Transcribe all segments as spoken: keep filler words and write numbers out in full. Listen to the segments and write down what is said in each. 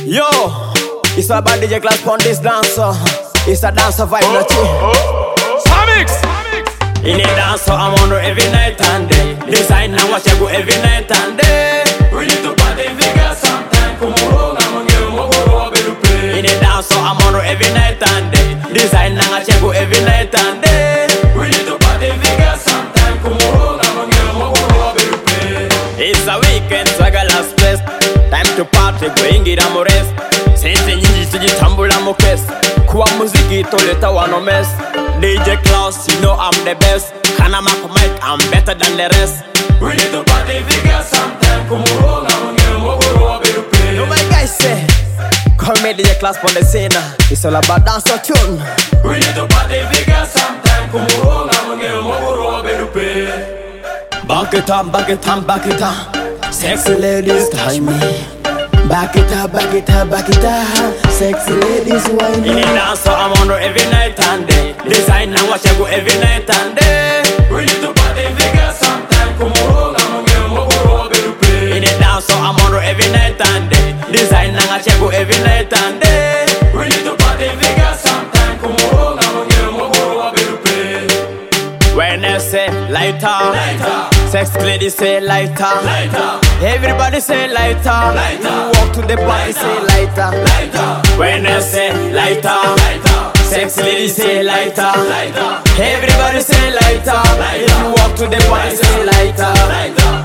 Yo, it's about D J Class on this dancer. It's a dancer vibe, not you. Samix! In a dancer, I'm on every night and day. Design and watch I go every night and day. We need to party figure sometime. Come on, I'm gonna give more over to play. In a dancer, I'm on every night and day. Design and watch I go every night and day. We need to party figure sometime. Come on, I'm gonna give more over to play. It's a weekend, so I got last place. Time to party, going it am rest. Since nyingi tujitambula mu case. Kuwa muziki toleta wano mess. D J Klaus, you know I'm the best. Kana mako mic, I'm better than the rest. We need to party figure sometime. Come on, I'm gonna give more over to play. No, my guys say, call me D J Klaus on the scene. It's all about dance or tune. We need to party figure sometime. Come on, I'm gonna give more over to play. Back it up, back it up, back it up. Sexy ladies touch me. Back it up, back it up, back it up. Sexy ladies whine me. In a dance, I'm on every night and day. Design and watch I go every night and day. We need to party figure sometime. Come on, I'm gonna give more over to play. In a dance, I'm on every night and day. Design and watch I go every night and day. We need to party figure sometime. Come on, I'm gonna give more over to play. When I say lighter, Lighter. Sexy ladies say lighter, Lighter. Everybody say lighter, Lighter. You walk to the party, say lighter, Lighter. When I say lighter, Lighter. Sexy ladies say lighter, Lighter. Everybody say lighter, If you walk to the party, say lighter, Lighter.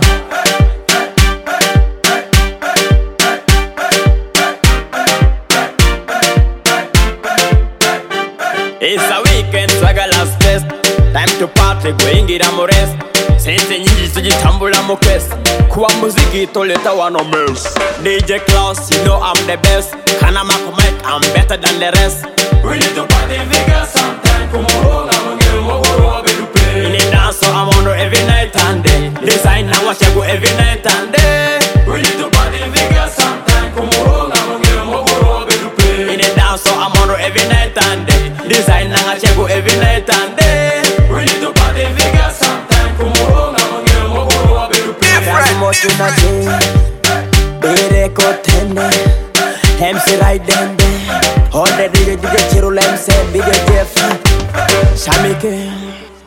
It's a weekend, so I got last place. Time to party, going it am rest. Since nyingi tujitambula mu case. Kuwa muziki toleta wano mess. D J Klaus, you know I'm the best. Kana mako mic, I'm better than the rest. We need to party figure sometime. Come on, I'm gonna give more over to play. In a dance, I'm on every night and day. Design and watch I go every night and day. We need to party figure sometime. Come on, I'm gonna give more over to play. In a dance, I'm on every night and day. Design and watch I go every night and day. We need to party figure sometime. Come on, I'm gonna give more over to play. Dance moto na day. Bere kotene. M C right then day. All the D J D J Chirula M C D J Jeff. Shamike.